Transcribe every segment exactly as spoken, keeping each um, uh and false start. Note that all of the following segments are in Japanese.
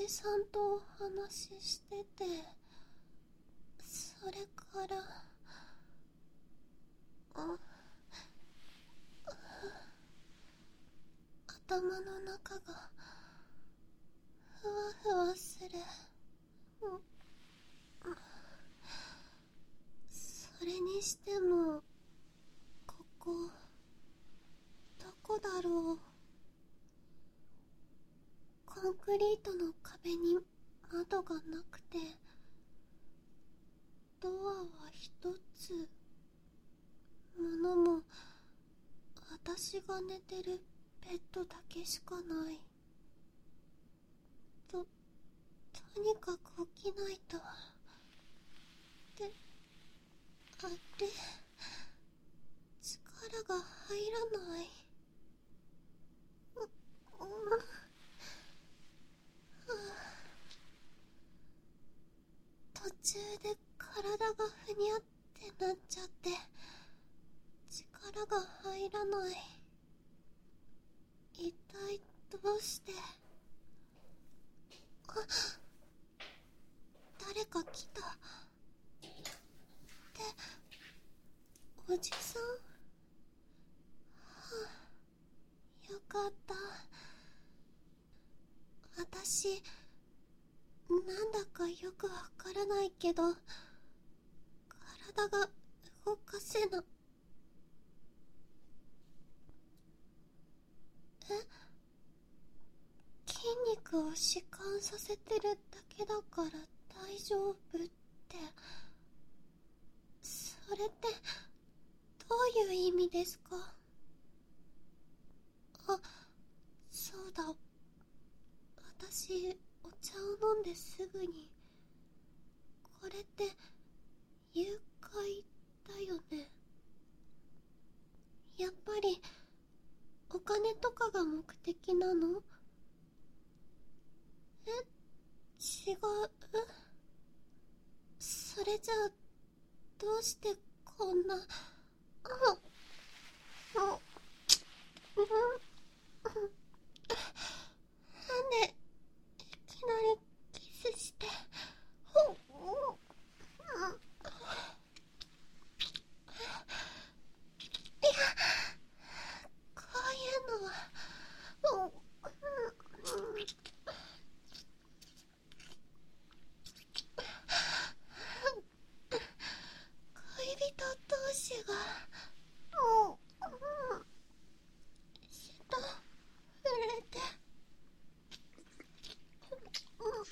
じさんとお話ししてて、それからあ頭の中がふわふわする。それにしてもここどこだろう。コンクリートの壁に窓がなくて、ドアは一つ、物も私が寝てるベッドだけしかない。と、とにかく起きないと。で、あれ、力が入らない。う、う途中で体がふにゃってなっちゃって、力が入らない。一体どうして。あ、誰か来た。っておじさん。はあ、よかった。私なんだかよくわからないけど、体が動かせな。え、筋肉を弛緩させてるだけだから大丈夫って、それってどういう意味ですか？あ、そうだ、私お茶を飲んですぐに。これって誘拐だよね。やっぱりお金とかが目的なの？え、違う。それじゃあどうしてこんな。あ、あ、うん、なんでいきなりキスして。ほっ、いや、こういうのは、うん、恋人同士が、うん、舌触れて、うん、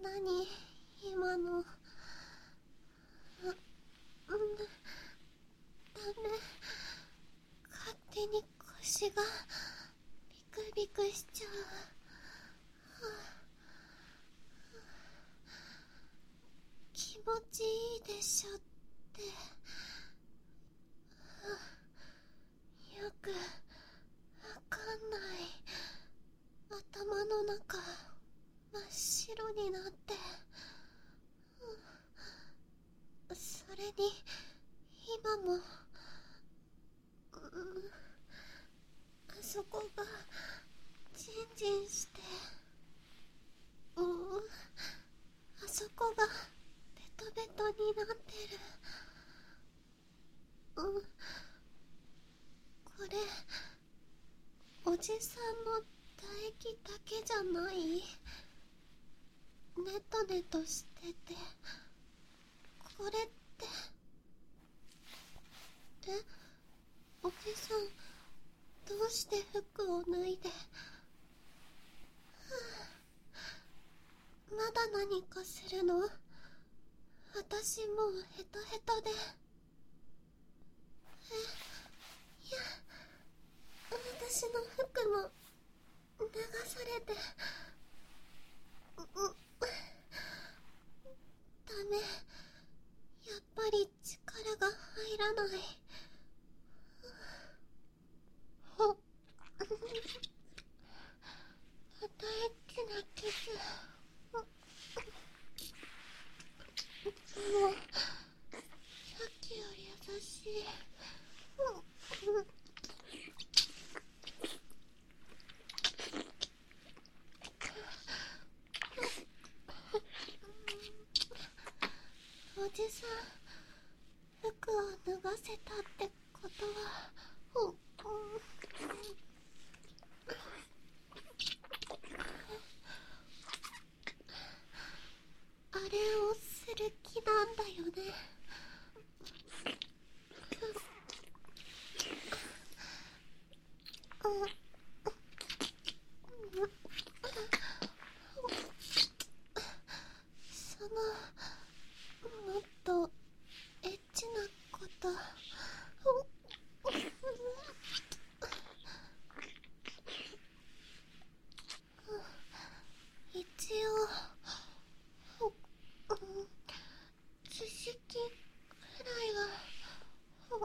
何今の。あ、んだ、ダメ。勝手に腰がビクビクしちゃう。はあ、気持ちいいでしょって。はあ、よくわかんない。頭の中真っ白になって、うん、それに今も、うん、あそこがジンジンして、うん、あそこがベトベトになってる。うん、これおじさんの唾液だけじゃない？ネトネトしてて、これって、え、おじさんどうして服を脱いで、はあ、まだ何かするの？私もうヘトヘトで。え、いや、私の服も流されて、う、う、ダメ。やっぱり力が入らない。ほっ。またエッチなキス。もう、さっきより優しい。おじさん、服を脱がせたってことは、あれをする気なんだよね。その、もっとエッチなこと。一応、知識くらいは、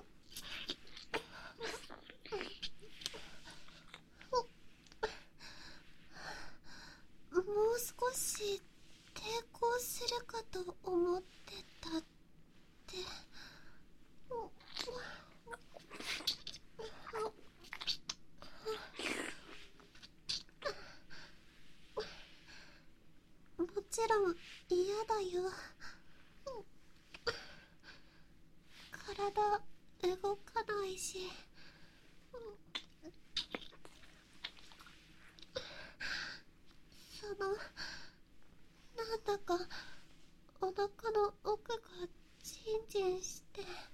もう少し抵抗するかと思ってたって。もちろん嫌だよ。体動かないし。その、なんだかお腹の奥がジンジンして。